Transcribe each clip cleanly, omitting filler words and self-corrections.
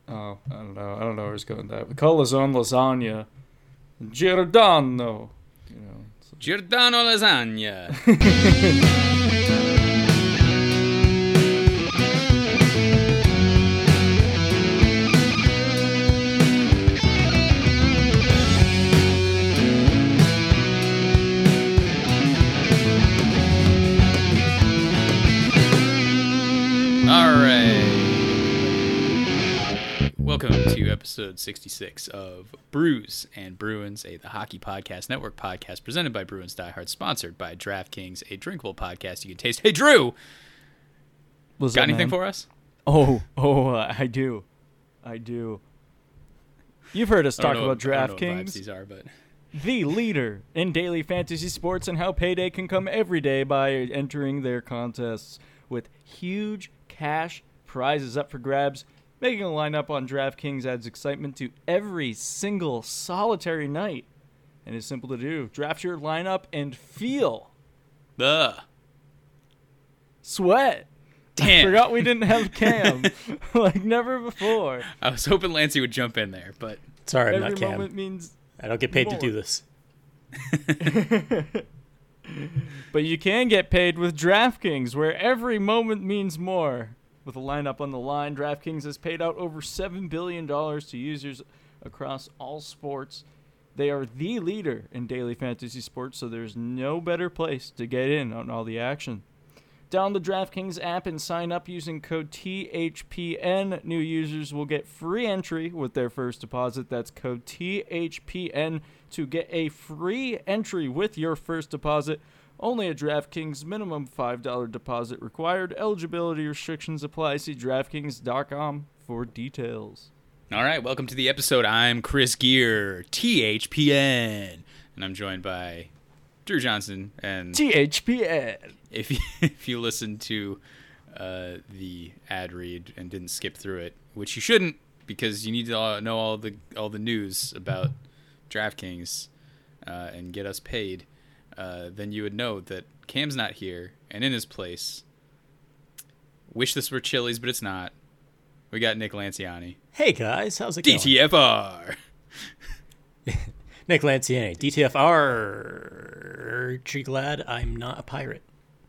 Oh, I don't know. I don't know where it's going. That we call his own lasagna Giordano. You know. Giordano lasagna. Welcome to episode 66 of Brews and Bruins, the Hockey Podcast Network podcast presented by Bruins Die Hard, sponsored by DraftKings, a drinkable podcast you can taste. Hey, Drew! Got anything for us? I do. You've heard us talk about DraftKings. I don't know what vibes these are, but... The leader in daily fantasy sports and how payday can come every day by entering their contests with huge cash prizes up for grabs. Making a lineup on DraftKings adds excitement to every single solitary night. And it's simple to do. Draft your lineup and feel. Sweat. Damn. I forgot we didn't have Cam. Like never before. I was hoping Lancey would jump in there, but... Sorry, I'm every not Cam. moment means I don't get paid more. to do this. But you can get paid with DraftKings, where every moment means more. With a lineup on the line, DraftKings has paid out over $7 billion to users across all sports. They are the leader in daily fantasy sports, so there's no better place to get in on all the action. Download the DraftKings app and sign up using code THPN. New users will get free entry with their first deposit. That's code THPN to get a free entry with your first deposit. Only at DraftKings, minimum $5 deposit required. Eligibility restrictions apply. See DraftKings.com for details. All right, welcome to the episode. I'm Chris Gear, THPN, and I'm joined by Drew Johnson. And THPN. If you listened to the ad read and didn't skip through it, which you shouldn't, because you need to know all the news about DraftKings and get us paid. Then you would know that Cam's not here, and in his place, wish this were Chili's, but it's not. We got Nick Lanciani. Hey guys, how's it going? DTFR. Nick Lanciani, DTFR. Aren't you glad I'm not a pirate?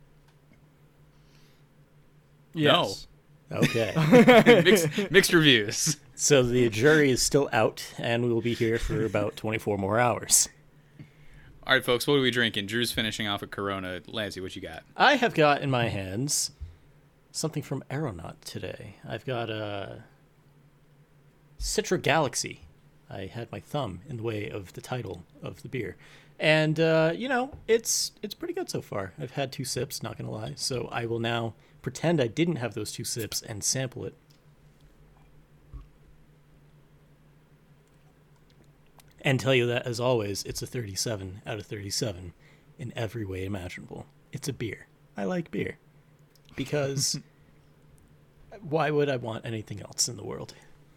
Yes. No. Okay. Mixed reviews. So the jury is still out, and we will be here for about 24 more hours. All right, folks, what are we drinking? Drew's finishing off a Corona. Lancey, what you got? I have got in my hands something from Aeronaut today. I've got a Citra Galaxy. I had my thumb in the way of the title of the beer. And, it's pretty good so far. I've had 2 sips, not going to lie. So I will now pretend I didn't have those 2 sips and sample it. And tell you that, as always, it's a 37 out of 37 in every way imaginable. It's a beer. I like beer. Because why would I want anything else in the world?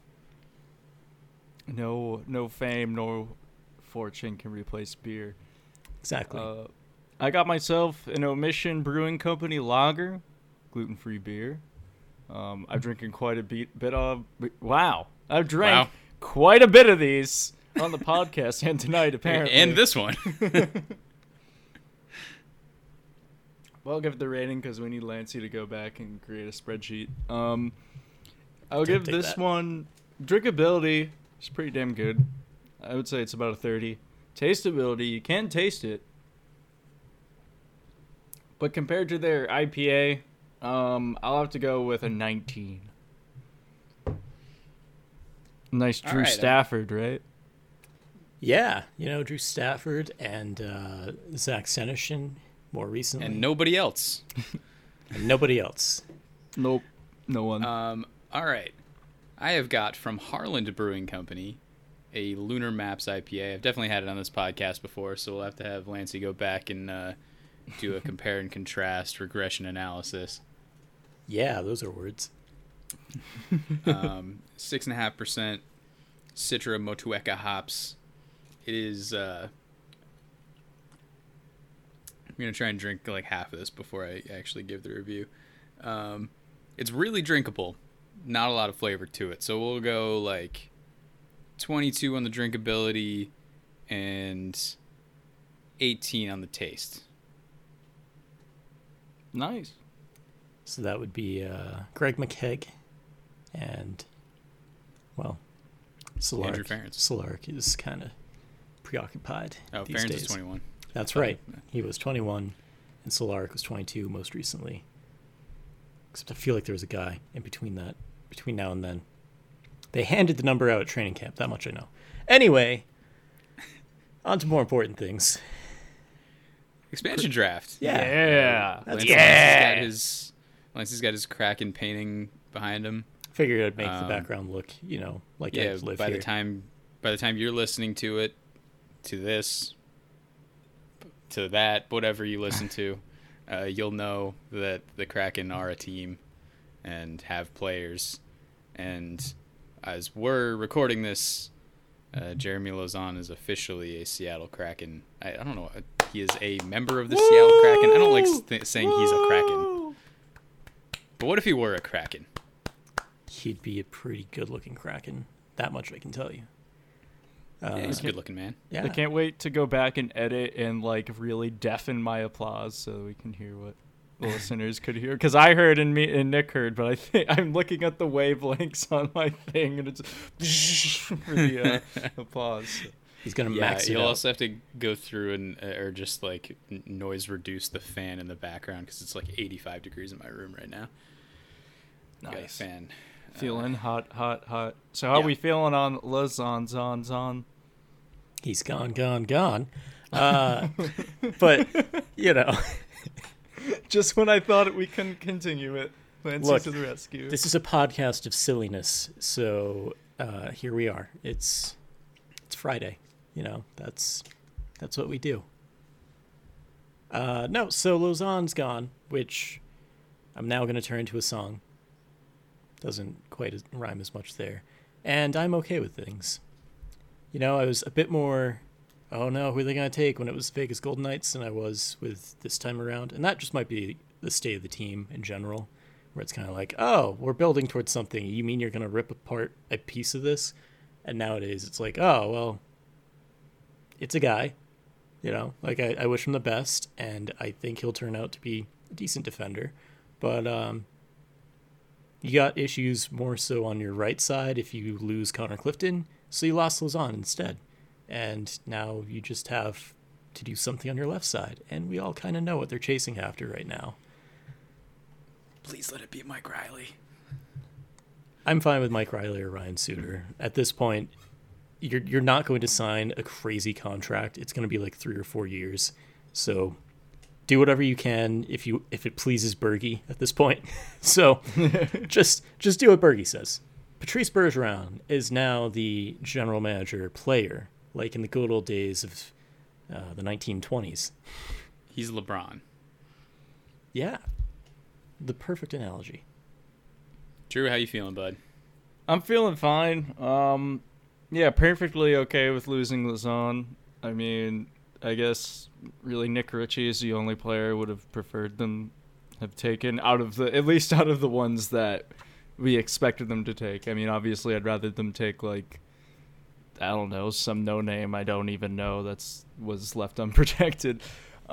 No fame, no fortune can replace beer. Exactly. I got myself an Omission Brewing Company lager, gluten-free beer. I've drinking quite a bit of... Wow. I've drank quite a bit of these on the podcast and tonight, apparently. And this one. Well, I'll give it the rating because we need Lancey to go back and create a spreadsheet. I'll give this one drinkability. It's pretty damn good. I would say it's about a 30. Tasteability, you can taste it. But compared to their IPA, I'll have to go with a 19. Nice Drew Stafford, right? Yeah, Drew Stafford and Zach Senyshyn more recently. And nobody else. Nope. No one. All right. I have got from Harland Brewing Company a Lunar Maps IPA. I've definitely had it on this podcast before, so we'll have to have Lancey go back and do a compare and contrast regression analysis. Yeah, those are words. 6.5% Citra Motueka hops. It is I'm gonna try and drink like half of this before I actually give the review. It's really drinkable. not a lot of flavor to it. So we'll go like 22 on the drinkability and 18 on the taste. Nice. So that would be Greg McKegg and, well, Andrew Solaric. Ferentz. Solaric is kind of preoccupied Oh, these Ferentz days. is 21. That's right. He was 21, and Solaric was 22 most recently. Except I feel like there was a guy in between now and then. They handed the number out at training camp. That much I know. Anyway, on to more important things. Expansion draft. Yeah. Lance's got his Kraken painting behind him. Figured I'd make the background look, like I live by here. the time you're listening to it, to this, to that, whatever you listen to, you'll know that the Kraken are a team and have players. And as we're recording this, Jeremy Lauzon is officially a Seattle Kraken. I don't know. He is a member of the Seattle Kraken. I don't like saying he's a Kraken. But what if he were a Kraken? He'd be a pretty good-looking Kraken. That much I can tell you. Yeah, he's a good-looking man. Yeah. I can't wait to go back and edit and like really deafen my applause so we can hear what the listeners could hear. Because I heard and Nick heard, but I think I'm looking at the wavelengths on my thing and it's for the applause. He's gonna max it you'll out. also have to go through and or just like noise reduce the fan in the background because it's like 85 degrees in my room right now. Got a Nice. fan. Feeling hot. So how are we feeling on Lauzon? He's gone. But Just when I thought we couldn't continue it, Clancy Look, to the rescue. this is a podcast of silliness, so here we are. It's Friday, that's what we do. No, so Lauzon's gone, which I'm now going to turn into a song. Doesn't quite rhyme as much there, and I'm okay with things. I was a bit more, oh no, who are they going to take when it was Vegas Golden Knights than I was with this time around, and that just might be the state of the team in general, where it's kind of like, oh, we're building towards something. You mean you're going to rip apart a piece of this? And nowadays it's like, oh, well, it's a guy, like I wish him the best, and I think he'll turn out to be a decent defender. But you got issues more so on your right side if you lose Connor Clifton, so you lost Lauzon instead. And now you just have to do something on your left side, and we all kind of know what they're chasing after right now. Please let it be Mike Riley. I'm fine with Mike Riley or Ryan Suter. At this point, you're not going to sign a crazy contract. It's going to be like 3 or 4 years. So do whatever you can if it pleases Bergie at this point. So just do what Bergie says. Patrice Bergeron is now the general manager player, like in the good old days of the 1920s. He's LeBron. Yeah. The perfect analogy. Drew, how you feeling, bud? I'm feeling fine. Yeah, perfectly okay with losing Lauzon. I mean, I guess really Nick Ritchie is the only player I would have preferred them have taken at least out of the ones that we expected them to take. I mean, obviously I'd rather them take like, I don't know, some no name I don't even know was left unprotected.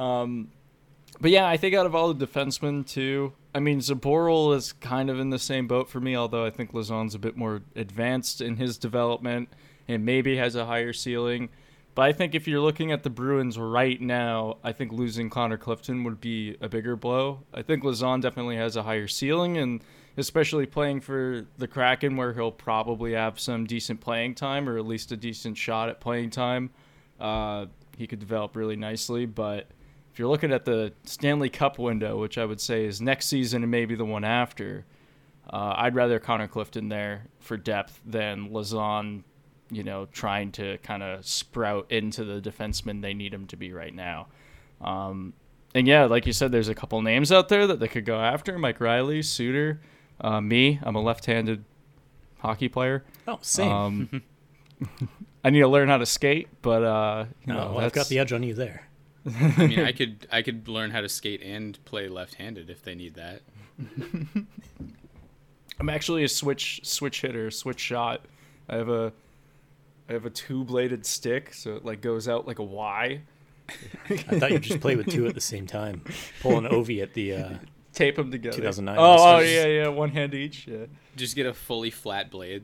But yeah, I think out of all the defensemen too, I mean, Zaboral is kind of in the same boat for me, although I think Lauzon's a bit more advanced in his development and maybe has a higher ceiling. But I think if you're looking at the Bruins right now, I think losing Connor Clifton would be a bigger blow. I think Lauzon definitely has a higher ceiling, and especially playing for the Kraken where he'll probably have some decent playing time or at least a decent shot at playing time, he could develop really nicely. But if you're looking at the Stanley Cup window, which I would say is next season and maybe the one after, I'd rather Connor Clifton there for depth than Lauzon, trying to kind of sprout into the defenseman they need him to be right now. And yeah, like you said, there's a couple names out there that they could go after. Mike Riley, Suter, me. I'm a left-handed hockey player. Oh, same. I need to learn how to skate, but I've got the edge on you there. I mean, I could learn how to skate and play left-handed if they need that. I'm actually a switch hitter, switch shot. I have a 2-bladed stick, so it like goes out like a Y. I thought you just play with two at the same time. Pull an Ovi at the Tape them together. 2009. Oh, yeah, one hand each. Yeah. Just get a fully flat blade.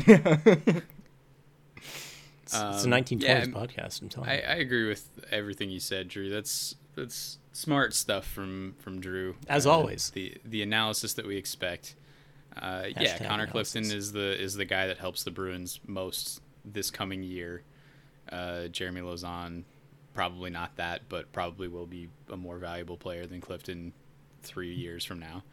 It's a 1920s podcast. I'm telling you. I agree with everything you said, Drew. That's smart stuff from Drew. As always, the analysis that we expect. Yeah, Connor Clifton is the guy that helps the Bruins most this coming year. Jeremy Lauzon, probably not that, but probably will be a more valuable player than Clifton 3 years from now.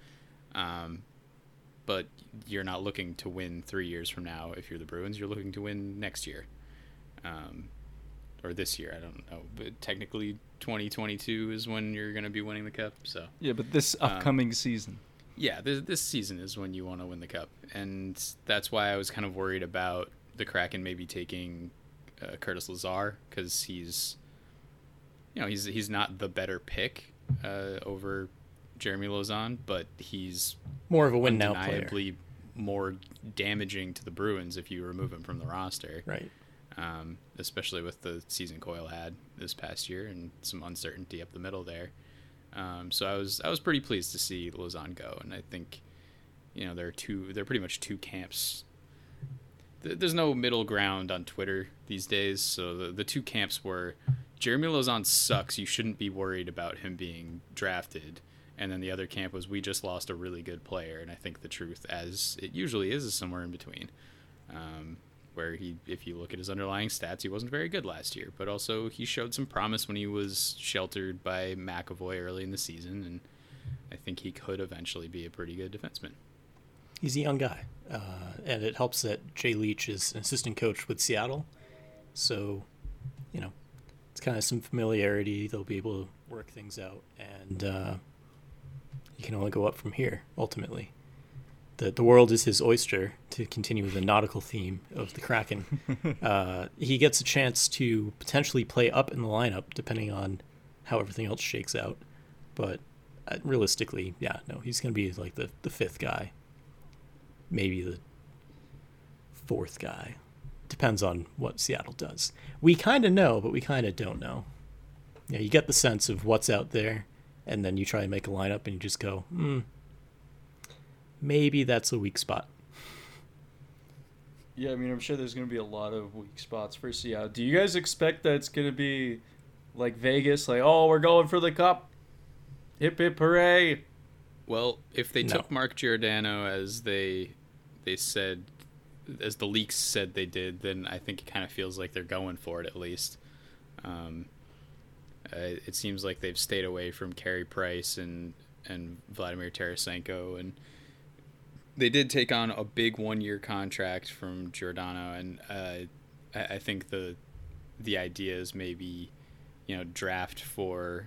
But you're not looking to win 3 years from now if you're the Bruins. You're looking to win next year. Or this year, I don't know. But technically 2022 is when you're going to be winning the Cup. So yeah, but this upcoming season. Yeah, this season is when you want to win the Cup. And that's why I was kind of worried about the Kraken maybe taking Curtis Lazar, because he's not the better pick over Jeremy Lauzon, but he's more of a win now player. Undeniably more damaging to the Bruins if you remove him from the roster. Right. Especially with the season Coyle had this past year and some uncertainty up the middle there. So I was pretty pleased to see Lauzon go, and I think they're pretty much two camps. There's no middle ground on Twitter these days, so the two camps were Jeremy Lauzon sucks, you shouldn't be worried about him being drafted, and then the other camp was we just lost a really good player, and I think the truth, as it usually is somewhere in between. Where if you look at his underlying stats, he wasn't very good last year, but also he showed some promise when he was sheltered by McAvoy early in the season, and I think he could eventually be a pretty good defenseman. He's a young guy, and it helps that Jay Leach is an assistant coach with Seattle, so it's kind of some familiarity. They'll be able to work things out, and you can only go up from here ultimately. The world is his oyster, to continue with the nautical theme of the Kraken. He gets a chance to potentially play up in the lineup, depending on how everything else shakes out. But realistically, he's going to be like the fifth guy. Maybe the fourth guy. Depends on what Seattle does. We kind of know, but we kind of don't know. You get the sense of what's out there, and then you try and make a lineup, and you just go, maybe that's a weak spot. Yeah, I mean, I'm sure there's going to be a lot of weak spots for Seattle. Do you guys expect that it's going to be like Vegas, like, oh, we're going for the Cup, hip hip hooray? Well, if they took Mark Giordano as they said, as the leaks said they did, then I think it kind of feels like they're going for it at least. It seems like they've stayed away from Carey Price and Vladimir Tarasenko, and they did take on a big 1-year contract from Giordano, and I think the idea is maybe draft for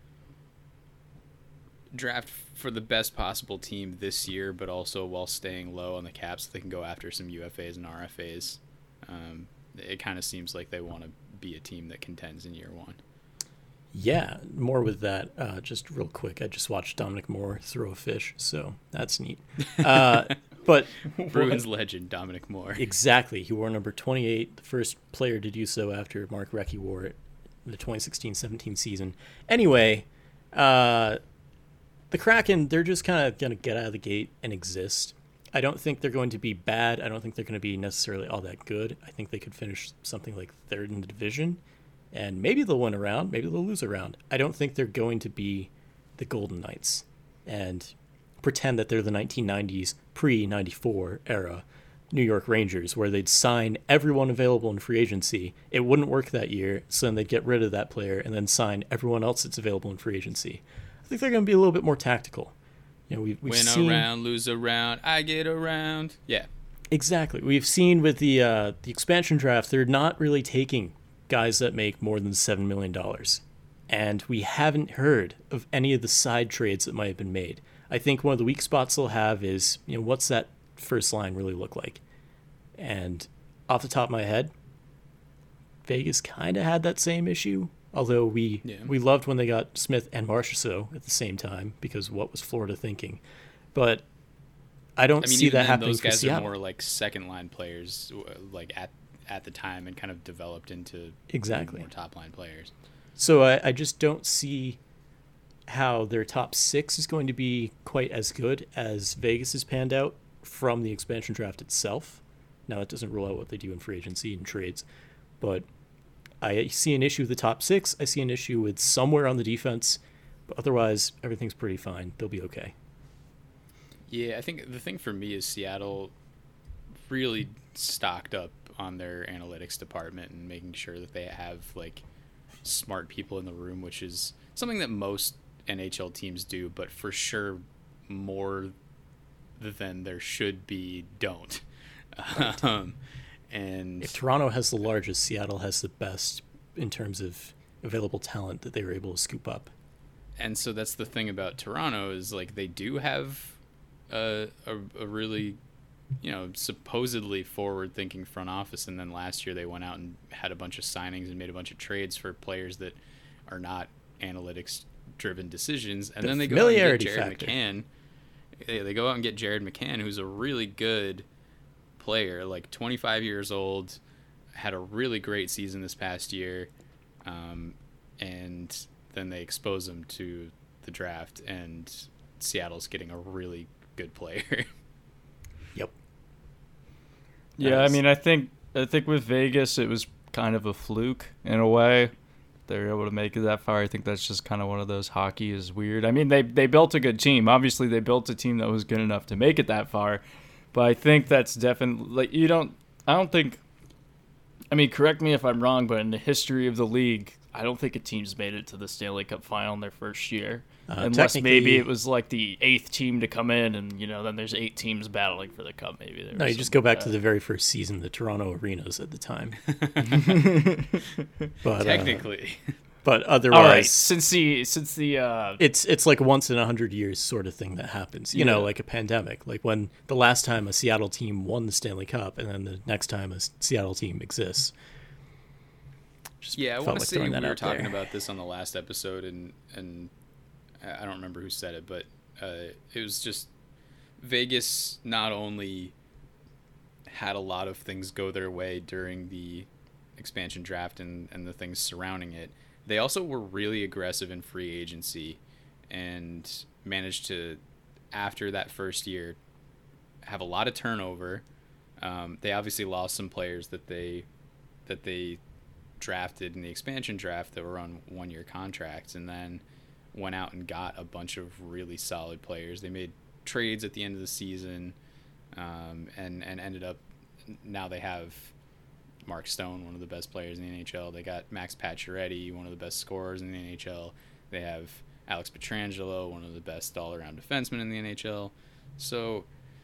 the best possible team this year, but also while staying low on the cap so they can go after some UFAs and RFAs. It kind of seems like they want to be a team that contends in year one. Yeah, more with that. Just real quick, I just watched Dominic Moore throw a fish, so that's neat. But Bruins legend Dominic Moore. Exactly. He wore number 28, the first player to do so after Mark Recchi wore it in the 2016-17 season. Anyway, the Kraken, they're just kind of going to get out of the gate and exist. I don't think they're going to be bad. I don't think they're going to be necessarily all that good. I think they could finish something like third in the division. And maybe they'll win a round, maybe they'll lose a round. I don't think they're going to be the Golden Knights and pretend that they're the 1990s, pre-94 era New York Rangers, where they'd sign everyone available in free agency. It wouldn't work that year, so then they'd get rid of that player and then sign everyone else that's available in free agency. I think they're going to be a little bit more tactical. We've win seen... a round, lose a round, I get a round. Yeah. Exactly. We've seen with the expansion draft, they're not really taking guys that make more than $7 million. And we haven't heard of any of the side trades that might have been made. I think one of the weak spots they'll have is, what's that first line really look like? And off the top of my head, Vegas kind of had that same issue. Although we loved when they got Smith and Marchessault at the same time, because what was Florida thinking? But I don't I mean, see even that then, happening those for guys are Seattle. more like second line players, like at the time, and kind of developed into Exactly. more top line players. So I just don't see how their top six is going to be quite as good as Vegas has panned out from the expansion draft itself. Now, that doesn't rule out what they do in free agency and trades, but I see an issue with the top six. I see an issue with somewhere on the defense, but otherwise, everything's pretty fine. They'll be okay. Yeah, I think the thing for me is Seattle really stocked up on their analytics department and making sure that they have like smart people in the room, which is something that most NHL teams do, but for sure more than there should be don't. Right. And If Toronto has the largest, Seattle has the best in terms of available talent that they were able to scoop up. and so that's the thing about Toronto is like they do have a really, you know, supposedly forward-thinking front office, and then last year they went out and had a bunch of signings and made a bunch of trades for players that are not analytics-driven decisions, and then they go out and get Jared McCann. Yeah, they go out and get Jared McCann, who's a really good player, like 25 years old, had a really great season this past year, and then they expose him to the draft, and Seattle's getting a really good player. Yep. Yeah, I mean, I think with Vegas it was kind of a fluke in a way. They were able to make it that far. I think that's just kind of one of those hockey is weird. I mean, they built a good team. Obviously, they built a team that was good enough to make it that far. But I think that's definitely like I don't think. I mean, correct me if I'm wrong, but in the history of the league, I don't think a team's made it to the Stanley Cup final in their first year. Unless maybe it was like the 8th team to come in, and then there's 8 teams battling for the cup. Maybe there. No, you just go back to the very first season, the Toronto Arenas at the time. But Technically. But otherwise, all right. Since the it's like once in 100 years sort of thing that happens. You know, like a pandemic. Like when the last time a Seattle team won the Stanley Cup, and then the next time a Seattle team exists. Yeah, I want to say we were talking there. about this on the last episode, and I don't remember who said it, but it was just Vegas not only had a lot of things go their way during the expansion draft and the things surrounding it, they also were really aggressive in free agency and managed to, after that first year, have a lot of turnover. They obviously lost some players that they drafted in the expansion draft that were on 1-year contracts, and then went out and got a bunch of really solid players. They made trades at the end of the season, and ended up, now they have Mark Stone, one of the best players in the NHL. They got Max Pacioretty, one of the best scorers in the NHL. They have Alex Pietrangelo, one of the best all-around defensemen in the NHL. So,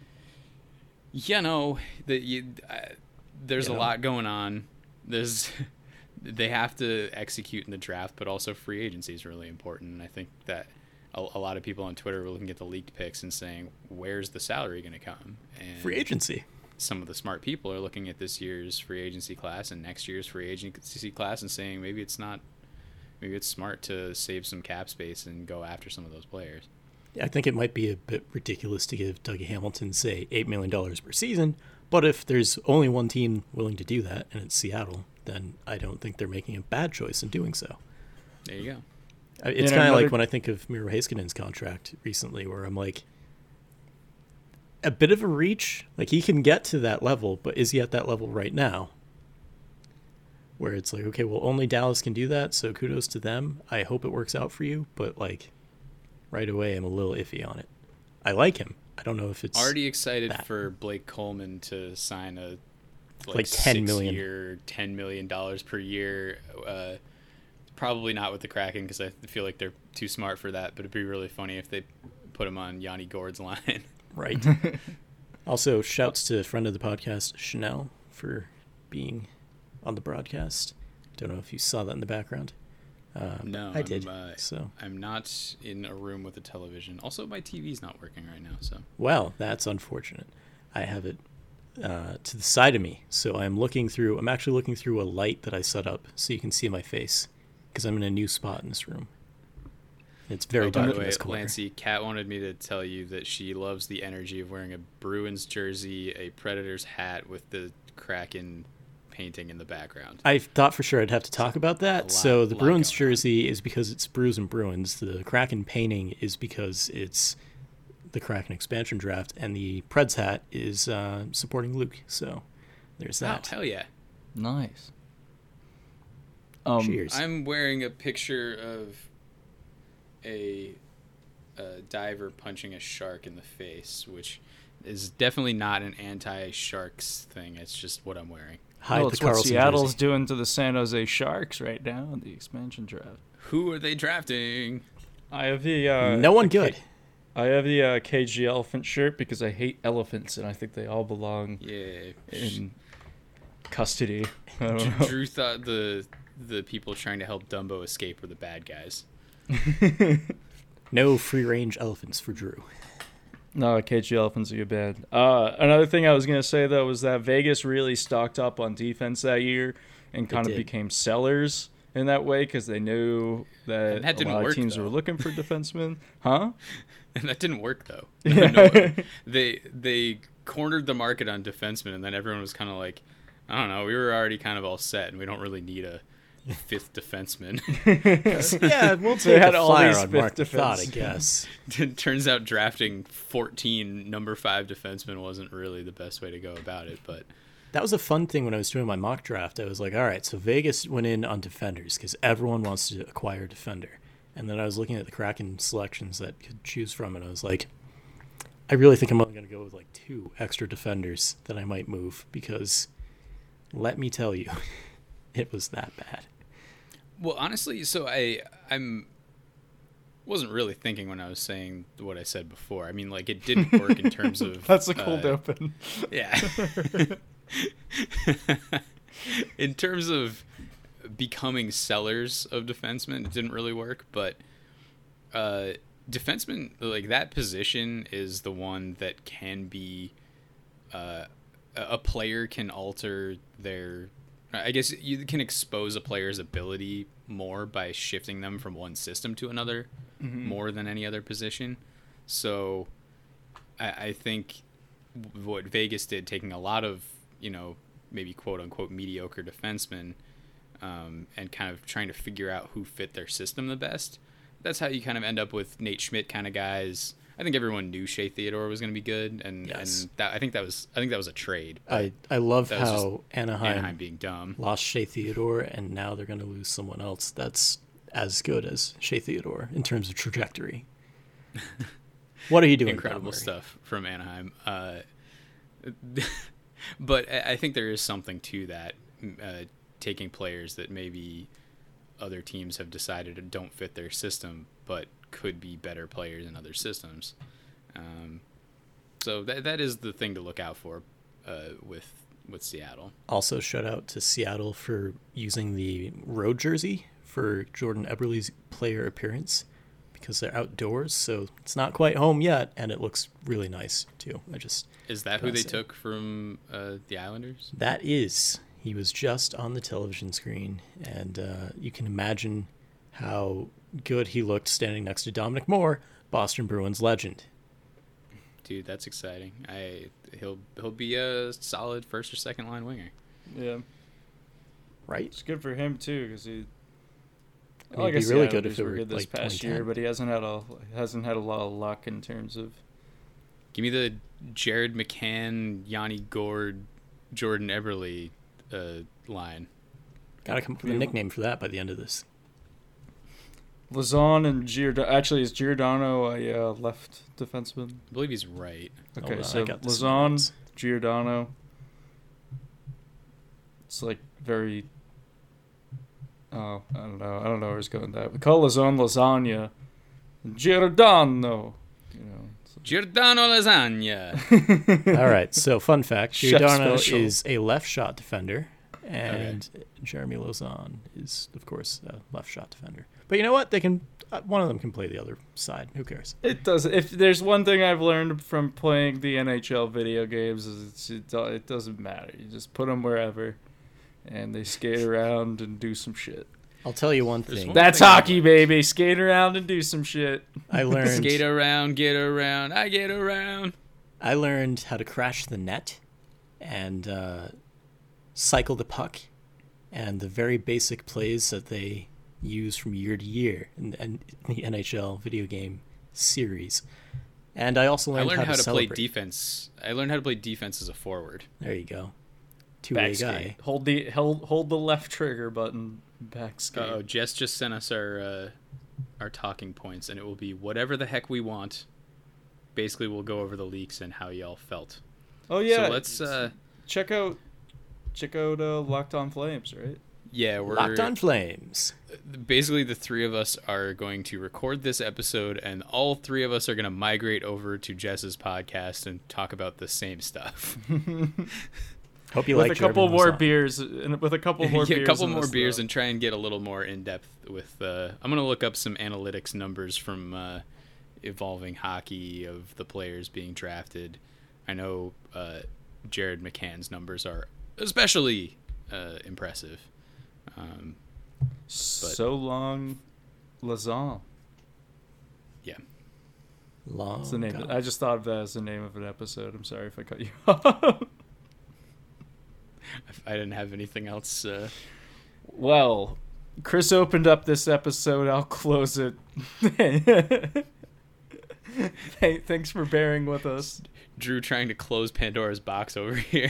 there's a lot going on. They have to execute in the draft, but also free agency is really important. And I think that a lot of people on Twitter were looking at the leaked picks and saying, where's the salary going to come? And free agency. Some of the smart people are looking at this year's free agency class and next year's free agency class and saying maybe it's smart to save some cap space and go after some of those players. Yeah, I think it might be a bit ridiculous to give Dougie Hamilton, say, $8 million per season, but if there's only one team willing to do that, and it's Seattle, then I don't think they're making a bad choice in doing so. There you go. It's kind of like when I think of Miro Heiskanen's contract recently, where I'm like, a bit of a reach. Like, he can get to that level, but is he at that level right now? Where it's like, okay, well, only Dallas can do that, so kudos to them. I hope it works out for you, but like, right away, I'm a little iffy on it. I like him. I don't know if it's already excited for Blake Coleman to sign a like $10 million $10 million per year. Probably not with the Kraken, because I feel like they're too smart for that. But it'd be really funny if they put him on Yanni Gourde's line. Right. Also, shouts to friend of the podcast, Chanel, for being on the broadcast. Don't know if you saw that in the background. No, I did. So I'm not in a room with a television. Also, my TV's not working right now. So well, that's unfortunate. I have it to the side of me, so I'm actually looking through a light that I set up so you can see my face, because I'm in a new spot in this room. It's very Oh, by dark the in way, this corner. Lancey, Kat wanted me to tell you that she loves the energy of wearing a Bruins jersey, a Predators hat with the Kraken painting in the background. I thought for sure I'd have to talk about that. lot- So the lot Bruins going on. jersey is because it's Brews and Bruins. The Kraken painting is because it's the Kraken expansion draft, and the Preds hat is supporting Luke. So there's Oh, that. hell yeah. Nice. Cheers. I'm wearing a picture of a diver punching a shark in the face, which is definitely not an anti-sharks thing. It's just what I'm wearing. Hide Well, the it's what Carlson Seattle's jersey. doing to the San Jose Sharks right now in the expansion draft. Who are they drafting? I have the No one good. I have the KG elephant shirt because I hate elephants and I think they all belong Yeah. in custody. I don't know. Drew thought the people trying to help Dumbo escape were the bad guys. No free range elephants for Drew. No, KG elephants are bad. Another thing I was gonna say though was that Vegas really stocked up on defense that year and kind of did. became sellers in that way because they knew that And that a didn't lot work, of teams though. were looking for defensemen. Huh? And that didn't work though. Yeah. They cornered the market on defensemen, and then everyone was kind of like, I don't know, we were already kind of all set, and we don't really need a fifth defenseman. Yeah, we'll They take had a all flyer these on fifth Mark Thought, I defense. guess. It turns out drafting 14 number 5 defensemen wasn't really the best way to go about it, but That was a fun thing when I was doing my mock draft. I was like, all right, so Vegas went in on defenders because everyone wants to acquire a defender. And then I was looking at the Kraken selections that could choose from, and I was like, I really think I'm only going to go with like 2 extra defenders that I might move because let me tell you, it was that bad. well, honestly, so I'm wasn't really thinking when I was saying what I said before. I mean, like, it didn't work in terms of That's a cold open. Yeah. In terms of becoming sellers of defensemen, it didn't really work, but defenseman, like, that position is the one that can be a player can alter their, I guess you can expose a player's ability more by shifting them from one system to another more than any other position. So I think what Vegas did, taking a lot of, maybe quote unquote mediocre defensemen and kind of trying to figure out who fit their system the best. That's how you kind of end up with Nate Schmidt kind of guys. I think everyone knew Shea Theodore was going to be good, and Yes. and that I think that was a trade. I love that was how just Anaheim Anaheim being dumb. lost Shea Theodore, and now they're going to lose someone else that's as good as Shea Theodore in terms of trajectory. What are you doing? Incredible Bob Murray? stuff from Anaheim. But I think there is something to that, taking players that maybe other teams have decided don't fit their system, but could be better players in other systems. So that is the thing to look out for with Seattle. Also, shout out to Seattle for using the road jersey for Jordan Eberle's player appearance because they're outdoors, so it's not quite home yet, and it looks really nice too. Is that who they That's it. took from the Islanders? That is, he was just on the television screen, and you can imagine how good he looked standing next to Dominic Moore, Boston Bruins legend. Dude, that's exciting. He'll be a solid first or second line winger. Yeah, Right? it's good for him too because he. I mean, it'd be guess the really good if Islanders it were were good this like past 2010. year, but he hasn't had a lot of luck in terms of. Give me the Jared McCann, Yanni Gord, Jordan Eberle line. Gotta come up with a nickname for that by the end of this. Lazon and Giordano. Actually, is Giordano a left defenseman? I believe he's right. Okay, Hold on, so I got this in Lazon, notes. Giordano. It's like very. Oh, I don't know. I don't know where it's going with that. We call Lazon lasagna. Giordano. You know. Giordano Lasagna. All right, so fun fact, Chef Giordano special. is a left shot defender, and Jeremy Lauzon is, of course, a left shot defender. But you know what? They can. One of them can play the other side. Who cares? It does. If there's one thing I've learned from playing the NHL video games, is it doesn't matter. You just put them wherever, and they skate around and do some shit. I'll tell you one There's thing. one- That's thing I hockey, learned. baby. Skate around and do some shit. I learned Skate around, get around, I get around. I learned how to crash the net and cycle the puck and the very basic plays that they use from year to year in the NHL video game series. And I also I learned, learned how to play celebrate. defense. I learned how to play defense as a forward. There you go. Two-way guy. Hold the left trigger button. Back skate. Oh, Jess just sent us our talking points, and it will be whatever the heck we want. Basically, we'll go over the leaks and how y'all felt. Oh yeah. So let's check out Locked On Flames, right? yeah, we're Locked on Flames. basically the three of us are going to record this episode, and all three of us are going to migrate over to Jess's podcast and talk about the same stuff. Hope you With like a couple Jordan more Lauzon. beers, and with a couple more Yeah, beers, a couple in more this, beers though. and try and get a little more in depth with. I'm going to look up some analytics numbers from evolving hockey of the players being drafted. I know Jared McCann's numbers are especially impressive. So long, Lazan. Yeah. Long That's the name. gone. I just thought of that as the name of an episode. I'm sorry if I cut you off. I didn't have anything else. Well, Chris opened up this episode. I'll close it. Hey, thanks for bearing with us. Drew trying to close Pandora's box over here.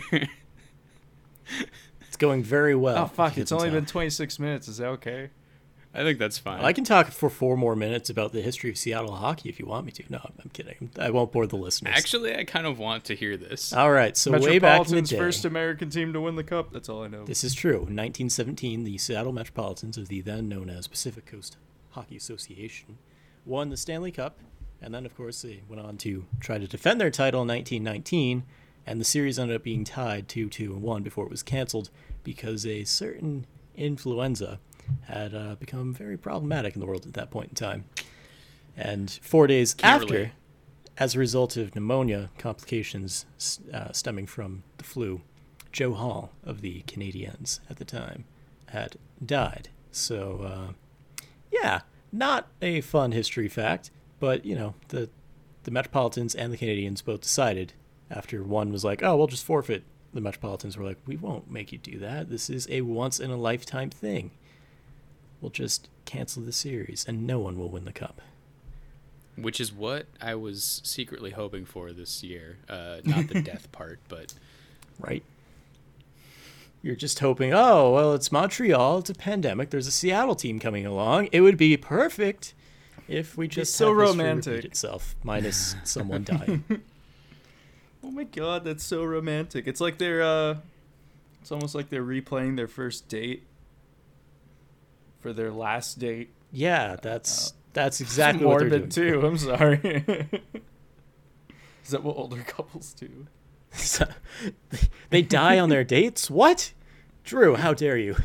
It's going very well. Oh fuck! if you It's can only tell. been 26 minutes. Is that okay? I think that's fine. I can talk for 4 more minutes about the history of Seattle hockey if you want me to. No, I'm kidding. I won't bore the listeners. Actually, I kind of want to hear this. All right, so way back in the Metropolitan's day. first American team to win the cup. That's all I know. This is true. In 1917, the Seattle Metropolitans of the then known as Pacific Coast Hockey Association won the Stanley Cup, and then, of course, they went on to try to defend their title in 1919, and the series ended up being tied 2-2-1 before it was canceled because a certain influenza had become very problematic in the world at that point in time. And 4 days Can't after, relate. as a result of pneumonia complications stemming from the flu, Joe Hall of the Canadiens at the time had died. So, yeah, not a fun history fact, but, you know, the Metropolitans and the Canadiens both decided after one was like, oh, we'll just forfeit. The Metropolitans were like, we won't make you do that. This is a once-in-a-lifetime thing. We'll just cancel the series, and no one will win the cup. Which is what I was secretly hoping for this year. Not the death part, but Right? You're just hoping, oh, well, it's Montreal, it's a pandemic, there's a Seattle team coming along. It would be perfect if we just so had history romantic. repeat itself, minus someone dying. Oh my god, that's so romantic. It's like it's almost like they're replaying their first date for their last date. Yeah, that's exactly what they're Morbid doing. too. I'm sorry. Is that what older couples do? They die on their dates? What? Drew, how dare you?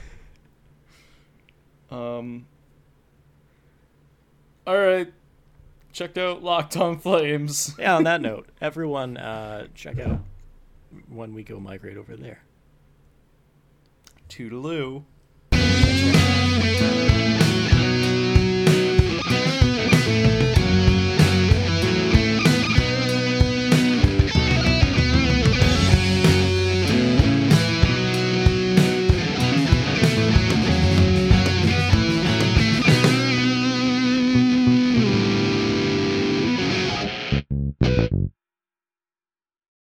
All right. Checked out Locked On Flames. Yeah, on that note, everyone check out when we go migrate over there. Toodaloo.